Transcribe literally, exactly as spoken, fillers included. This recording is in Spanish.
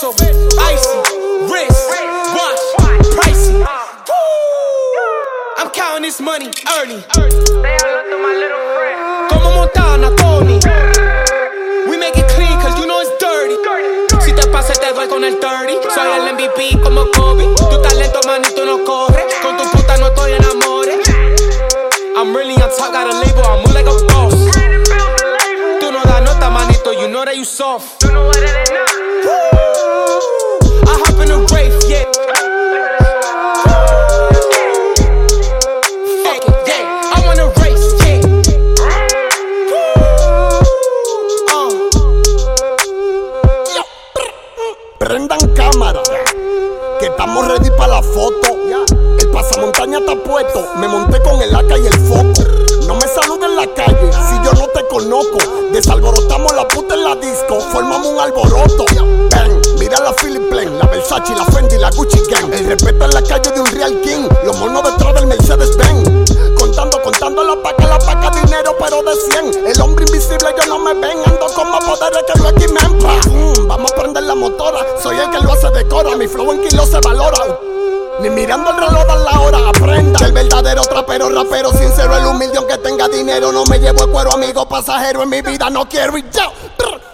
peso, icy, wrist, watch, pricey. Woo! I'm counting this money early. Como Montana, Tony. We make it clean cause you know it's dirty. Si te pasa te doy con el thirty. Soy el M V P como Kobe. Tu talento manito no corre. Con tu puta no estoy en amores. I'm really on top, got a label, I move like a boss. Tú no das nota manito, you know that you soft. Woo! I hop in a Wraith, yeah. Fuck it, yeah. I wanna race, yeah. Prendan cámara, que estamos ready para la foto. El pasamontaña está puesto, me monté con el A K y el foco. No me saludes en la calle, si yo no te conozco. Desalborotamos la puta en la disco, formamos un alboroto. Ven, mira la Philip Plain, la Versace, la Fendi, la Gucci Gang. El respeto en la calle de un Real King, los monos detrás del Mercedes Benz. Contando, contando la paca, la paca, dinero pero de cien. El hombre invisible yo no me ven, ando con más poderes que lo aquí me mm, Vamos a prender la motora, soy el que lo hace de cora. Mi flow en kilo se valora. Ni mirando el reloj a la hora, aprenda. El verdadero trapero, rapero, sincero, el humilde aunque tenga dinero. No me llevo el cuero, amigo pasajero. En mi vida no quiero ir yo.